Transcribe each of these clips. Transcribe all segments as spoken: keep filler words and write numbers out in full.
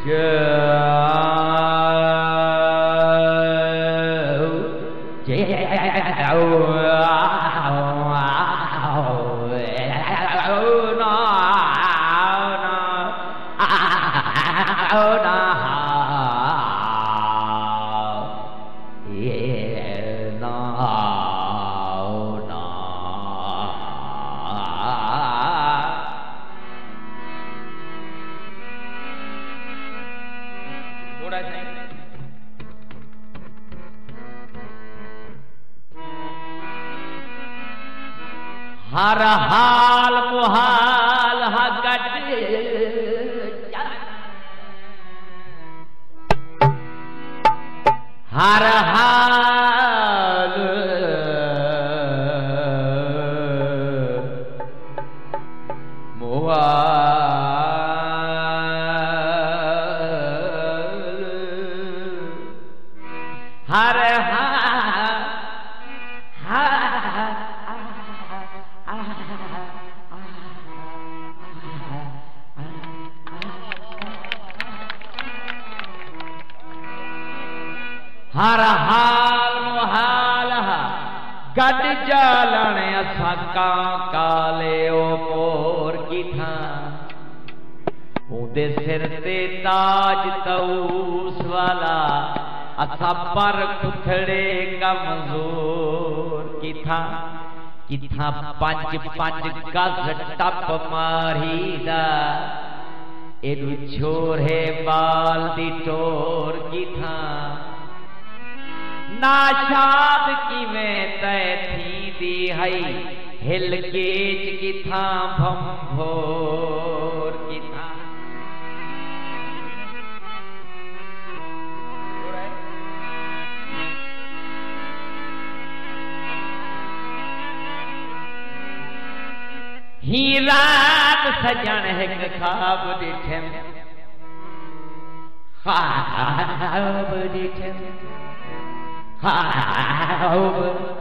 हर हाल मुहाल हगट हर हाल मुहाल हर हर हाल मुहाल गड जालन असा काले ओ मोर की था उदे सिर ते ताज तऊस वाला असा पर खुथड़े कमजोर की था किथा पंज पंज गज टप मारीदा एदू छोरे बाल दी टोर की था नाशाद किवें तय थी दी हई हिल गेज की था भंभोर की था ही रात सजन एक ख्वाब डिठम ख्वाब डिठम ख्वाब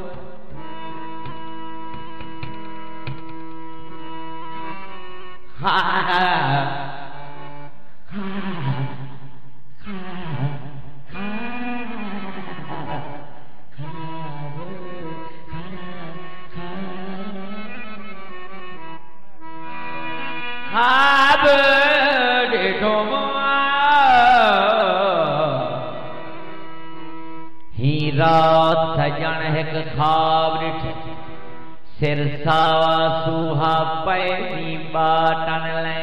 ख्वाब डिठो ही रात सजन एक ख्वाब डिठे सिर सावा सूहा पैनी बाटन ले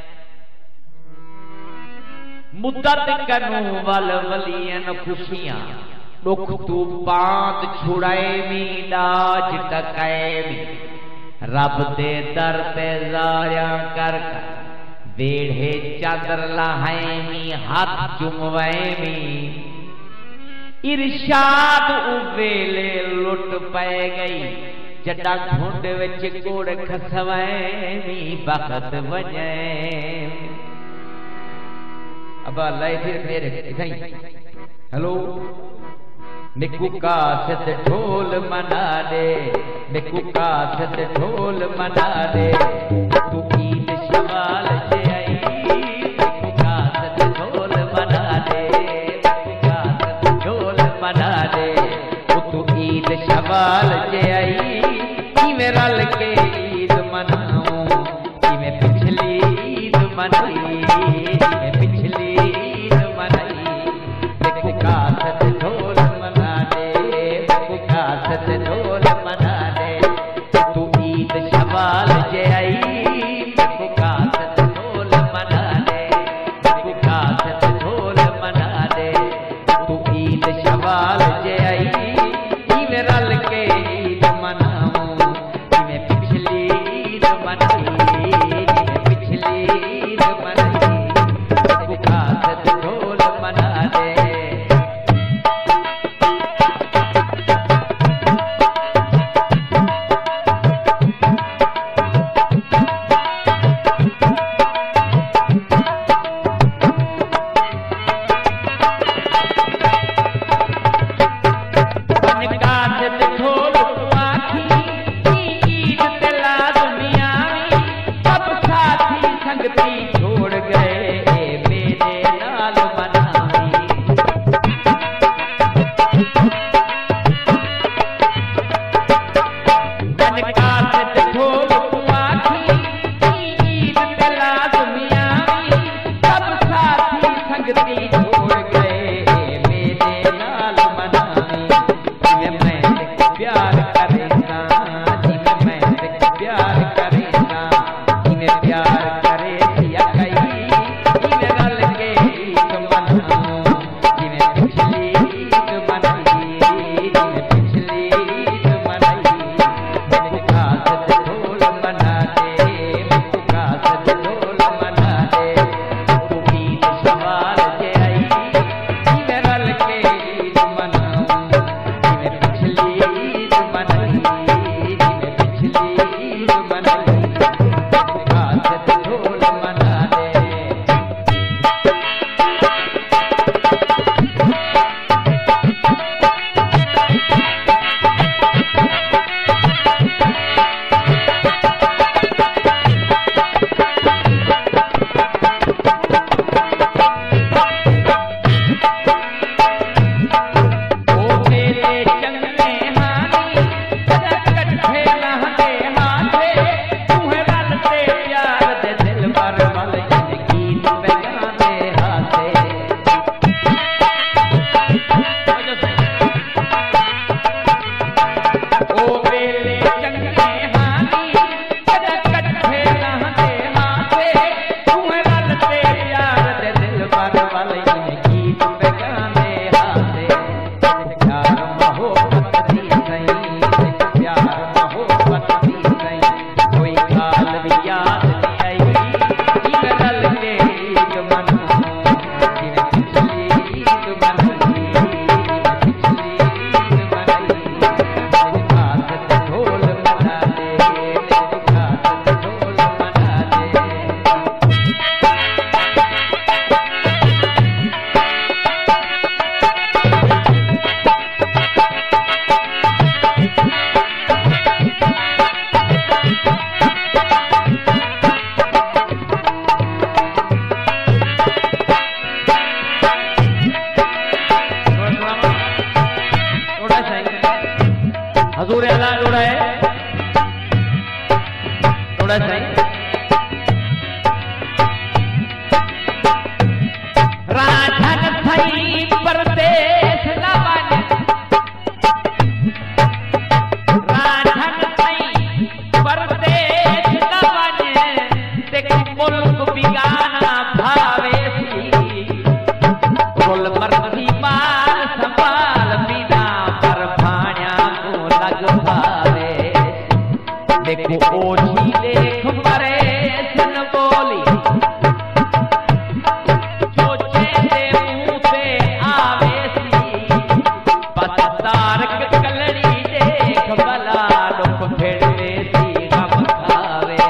मुद्दत कनु वल वलियन खुशियां दुख तू बात छुड़ाए मी डाज टकाए मी रब दे दर ते जाया कर वेढ़े चादर लहाए मी हाथ चुमवाए मी इरशाद उवेले लुट पै गई जडा घुंड विच कोड़ खसवाए मी बखत वजे अब लाई फिर मेरे इथाई हेलो मिकू का सत ढोल मना दे मिकू का सत ढोल मना दे तू ईद शमाल से आई मिकू का सत ढोल मना दे मिकू का सत ढोल मना दे तू ईद शमाल से आई इवें रल के ईद मनाऊं इवें पिछली ईद मनाई इवें पिछली ईद मनाई मिकू का सत ढोल सत ढोल मना दे तू ईद शवाल जे आई मिकू का सत ढोल मना दे मिकू का सत ढोल मना दे तू ईद शवाल जे आई इवें रल के ईद मनाऊं इवें पिछली ईद मनाई इवें पिछली ईद मनाई मिकू का सत ढोल मना दे मन का सिद्ध ढोल कुआखी ईद पे लाज़मी आवी सब साथी संगती छोड़ गए मेरे नाल मनावी जिवें मैं तेरे प्यार करेंदा जिवें मैं तेरे प्यार करेंदा जिवें प्यार करे सिया कई जिवें रल के ईद मनाऊं जिवें पिछली ईद मनाई जिवें पिछली ईद मनाई मेरे कासद ढोल मना दे मेरे कासद ढोल मना दे तू ईद सवाल जे आई जिवें रल के ईद मनाऊं जिवें पिछली ईद मनाई जिवें पिछली ईद मनाई मेरे कासद ढोल मना दे ओ मेरे चंगे हानी कट्ठे रहंदे हाथे तूं रल ते प्यार दे दिल पर मल जिंदगी पैगांदे हाथे ओ मेरे चंगे हानी कट्ठे रहंदे हाथे तूं रल ते प्यार दे दिल पर मल जिंदगी पैगांदे हाथे प्यार मोहब्बत दी सही प्यार मोहब्बत दी सही कोई गाल भी याद नहीं आई जिवें रल के ईद मनाऊं जिवें पिछली ईद मनाई जिवें पिछली ईद मनाई मेरे कासद ढोल मना दे मेरे कासद ढोल मना दे थोड़ा सा हजूर अल्लाह थोड़ा है थोड़ा सा राधन थई परदेस लवन राधन थई परदेस लवन देख मुल्क बिगाना भावेसी कुल मर्जी माल संभाल बिना पर भाण्या को लग भावे देखो ओझी देख मरे सन बोली सोचे दे मुंह पे आवेसी बस तारक कलड़ी देख भला दुख फेड़वे सी गम खावे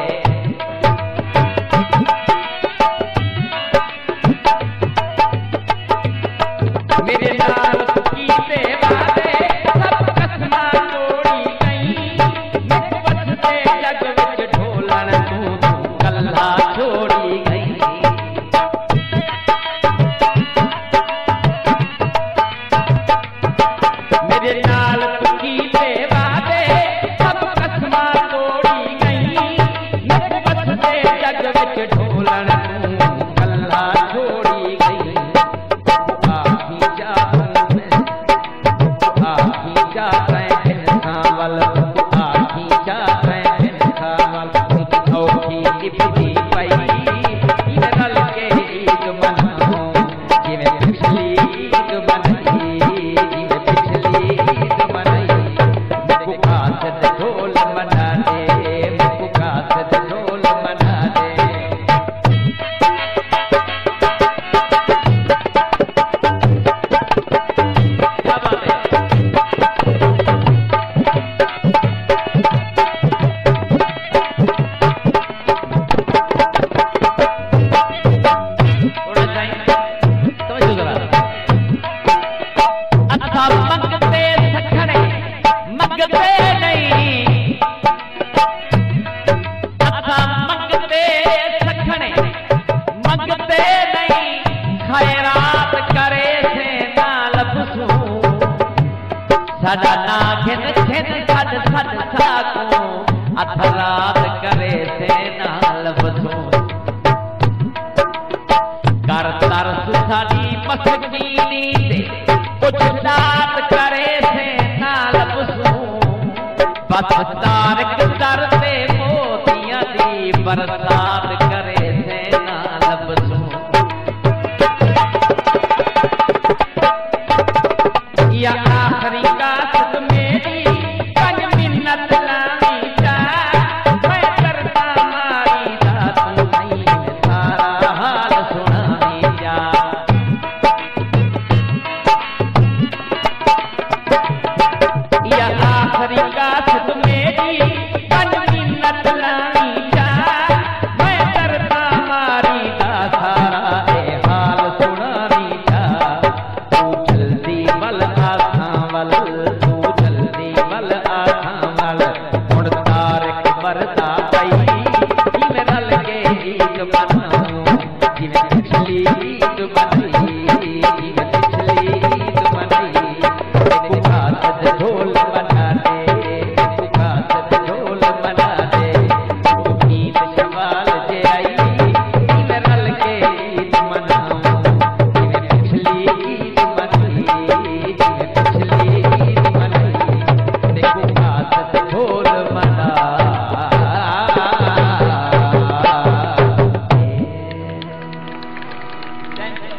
मेरे नाल कीते वादे सब कसमां तोड़ी गई मेरे बसते जग विच ढोलण तू कल्ला छोड़ी गई मेरे नाल कीते वादे सब कसमां तोड़ी गई मेरे बसते जग विच ढोलण तू कल्ला छोड़ी गई आखी जाता है इंसान वाल आखी जाता है इंसान वाल औखी लिपटी पई इन रल के ईद मनाऊं जिवें पिछली ईद मनाई जिवें पिछली ईद मनाई मेरे कासद ढोल मना दे मेरे कासद ढोल मना दे क्या बात है थोड़ा सा समझो जरा अच्छा मंगते सखड़े मंगते नहीं अच्छा मंगते सखड़े मंगते नहीं खैरात करे थे ना लफ्जू साडा ना घिन घिन छड़ सद सद साको अथरात करे से नाल बसो कर तरस साडी मस्कीनी दे कुछ दात करे से नाल बसो बस तारक करते मोतियां दी बरसात करे से नाल बसो या आखिरी कासत मेरी कन मिन्नत लानी जा मैं करता मारी दा तू नहीं मैं सारा हाल सुनानी जा या आखिरी कासत मेरी कन मिन्नत लानी जा मैं करता मारी दा सारा ए हाल सुनानी जा तू जल्दी बल तू जल्दी बल आखां वल हुण तारक बरदा पई जिवें रल के ईद मनाऊं जिवें पिछली ईद मनाई जिवें पिछली ईद मनाई मेकू कासद ढोल बना दे मेकू कासद ढोल बना दे ईद शवाल जे आई जिवें रल के ईद मनाऊं जिवें पिछली ईद मनाई जिवें पिछली ईद मनाई मेकू कासद ढोल बना दे।